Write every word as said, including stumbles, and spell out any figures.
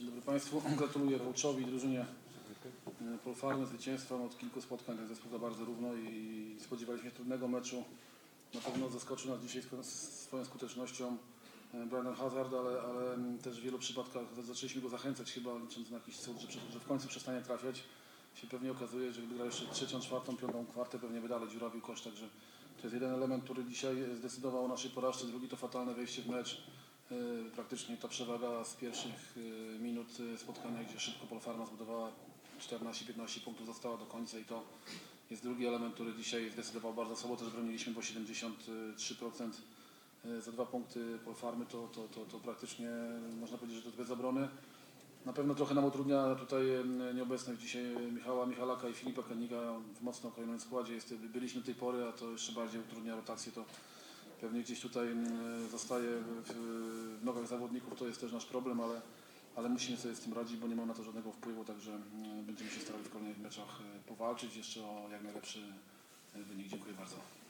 Dzień dobry Państwu. Gratuluję coachowi i drużynie Polfarmy zwycięstwa. Od kilku spotkań ten zespół za bardzo równo i spodziewaliśmy się trudnego meczu. Na pewno zaskoczył nas dzisiaj swoją skutecznością Brandon Hazard, ale, ale też w wielu przypadkach zaczęliśmy go zachęcać, chyba licząc na jakiś cud, że, że w końcu przestanie trafiać. Się pewnie okazuje, że gdyby grał jeszcze trzecią, czwartą, piątą kwartę, pewnie by dalej dziurawił kosz, także to jest jeden element, który dzisiaj zdecydował o naszej porażce. Drugi to fatalne wejście w mecz. Praktycznie ta przewaga z pierwszych minut spotkania, gdzie szybko Polfarma zbudowała czternaście piętnaście punktów, została do końca i to jest drugi element, który dzisiaj zdecydował bardzo słabo. Też broniliśmy, bo siedemdziesiąt trzy procent za dwa punkty Polfarmy to, to, to, to praktycznie można powiedzieć, że to bez obrony. Na pewno trochę nam utrudnia tutaj nieobecność dzisiaj Michała Michalaka i Filipa Koeniga w mocno okrojonym składzie. Jest, byliśmy do tej pory, a to jeszcze bardziej utrudnia rotację. To pewnie gdzieś tutaj zostaje w, w nogach zawodników, to jest też nasz problem, ale, ale musimy sobie z tym radzić, bo nie mamy na to żadnego wpływu, także będziemy się starali w kolejnych meczach powalczyć jeszcze o jak najlepszy wynik. Dziękuję bardzo.